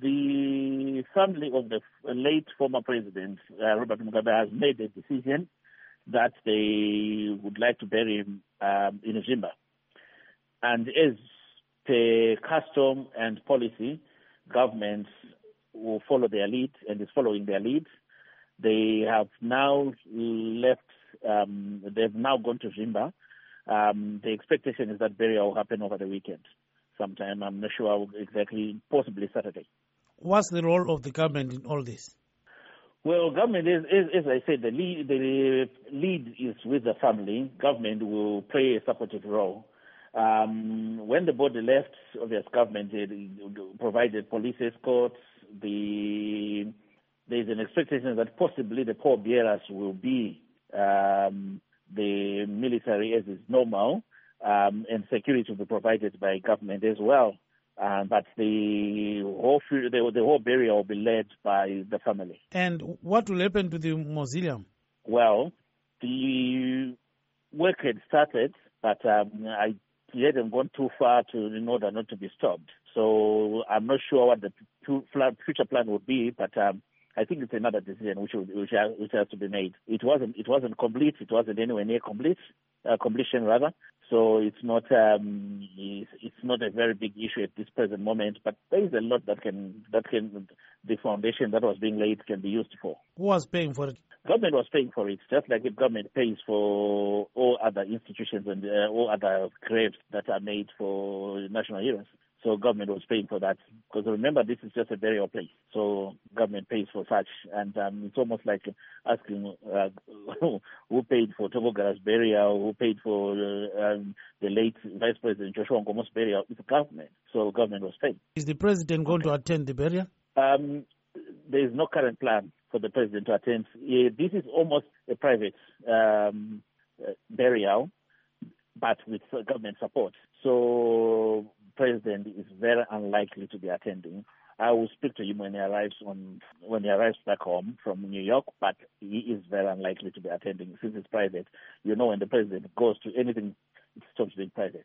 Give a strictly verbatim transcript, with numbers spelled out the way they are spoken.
the family of the late former president, uh, Robert Mugabe, has made a decision that they would like to bury him um, in Zimba. And as per custom and policy, governments will follow their lead and is following their lead. They have now left, um, they've now gone to Zimba. Um, the expectation is that burial will happen over the weekend sometime. I'm not sure exactly, possibly Saturday. What's the role of the government in all this? Well, government is, is as I said, the lead, the lead is with the family. Government will play a supportive role. Um, when the body left, obviously government provided police escorts. The there's an expectation that possibly the pallbearers will be um, the military as is normal, um, and security will be provided by government as well. Um, but the whole the, the whole burial will be led by the family. And what will happen to the mausoleum? Well, the work had started, but um, I hadn't gone too far to in order not to be stopped. So I'm not sure what the future plan would be, but um, I think it's another decision which will, which, has, which has to be made. It wasn't it wasn't complete. It wasn't anywhere near complete uh, completion rather. So it's not um, it's, it's not a very big issue at this present moment. But there is a lot that can that can the foundation that was being laid can be used for. Who was paying for it? Government was paying for it, just like if government pays for all other institutions and uh, all other graves that are made for national heroes. So government was paying for that. Because remember, this is just a burial place. So government pays for such. And um, it's almost like asking uh, who paid for Tobogara's burial, who paid for uh, um, the late Vice President Joshua Nkomo's burial. It's government. So government was paying. Is the president going to attend the burial? Um, there is no current plan for the president to attend. Yeah, this is almost a private um, uh, burial, but with government support. So president is very unlikely to be attending. I will speak to him when he arrives on when he arrives back home from New York, but he is very unlikely to be attending since it's private. You know, when the president goes to anything, it stops being private.